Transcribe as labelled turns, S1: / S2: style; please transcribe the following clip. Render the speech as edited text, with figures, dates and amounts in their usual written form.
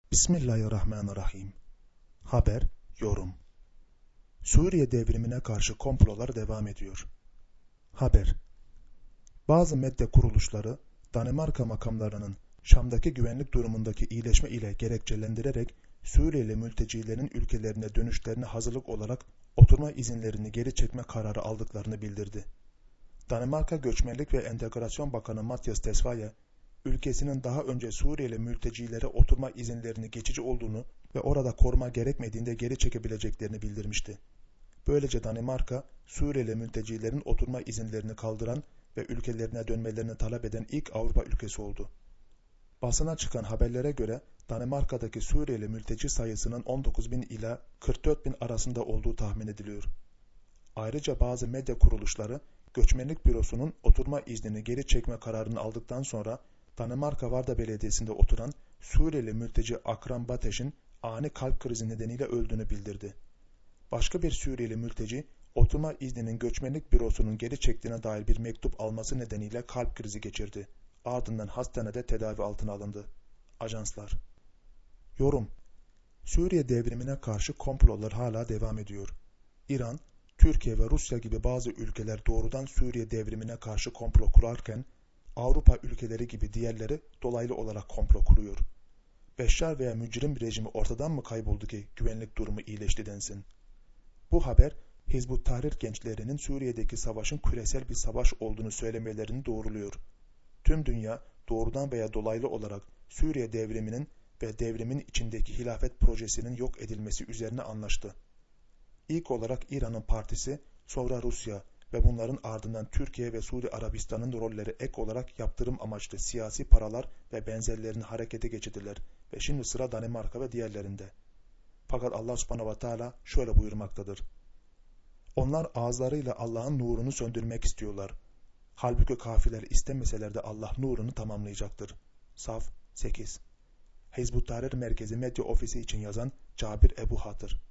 S1: Bismillahirrahmanirrahim. Haber, yorum. Suriye devrimine karşı komplolar devam ediyor. Haber. Bazı medya kuruluşları, Danimarka makamlarının Şam'daki güvenlik durumundaki iyileşme ile gerekçelendirerek Suriyeli mültecilerin ülkelerine dönüşlerine hazırlık olarak oturma izinlerini geri çekme kararı aldıklarını bildirdi. Danimarka Göçmenlik ve Entegrasyon Bakanı Mattias Tesfaye, ülkesinin daha önce Suriyeli mültecilere oturma izinlerini geçici olduğunu ve orada koruma gerekmediğinde geri çekebileceklerini bildirmişti. Böylece Danimarka, Suriyeli mültecilerin oturma izinlerini kaldıran ve ülkelerine dönmelerini talep eden ilk Avrupa ülkesi oldu. Basına çıkan haberlere göre Danimarka'daki Suriyeli mülteci sayısının 19.000 ila 44.000 arasında olduğu tahmin ediliyor. Ayrıca bazı medya kuruluşları, Göçmenlik Bürosu'nun oturma iznini geri çekme kararını aldıktan sonra Danimarka Varda Belediyesi'nde oturan Suriyeli mülteci Akram Bateş'in ani kalp krizi nedeniyle öldüğünü bildirdi. Başka bir Suriyeli mülteci, oturma izninin Göçmenlik Bürosu'nun geri çektiğine dair bir mektup alması nedeniyle kalp krizi geçirdi. Ardından hastanede tedavi altına alındı. Ajanslar. Yorum. Suriye devrimine karşı komplolar hala devam ediyor. İran, Türkiye ve Rusya gibi bazı ülkeler doğrudan Suriye devrimine karşı komplo kurarken, Avrupa ülkeleri gibi diğerleri dolaylı olarak komplo kuruyor. Beşşar veya mücrim rejimi ortadan mı kayboldu ki güvenlik durumu iyileşti densin? Bu haber, Hizbut Tahrir gençlerinin Suriye'deki savaşın küresel bir savaş olduğunu söylemelerini doğruluyor. Tüm dünya doğrudan veya dolaylı olarak Suriye devriminin ve devrimin içindeki hilafet projesinin yok edilmesi üzerine anlaştı. İlk olarak İran'ın partisi, sonra Rusya ve bunların ardından Türkiye ve Suudi Arabistan'ın rolleri ek olarak yaptırım amaçlı siyasi paralar ve benzerlerini harekete geçirdiler ve şimdi sıra Danimarka ve diğerlerinde. Fakat Allah subhanahu ve teala şöyle buyurmaktadır. Onlar ağızlarıyla Allah'ın nurunu söndürmek istiyorlar. Halbuki kafirler istemeseler de Allah nurunu tamamlayacaktır. Saf 8. Hizbut Tahrir Merkezi Medya Ofisi için yazan Cabir Ebu Hatır.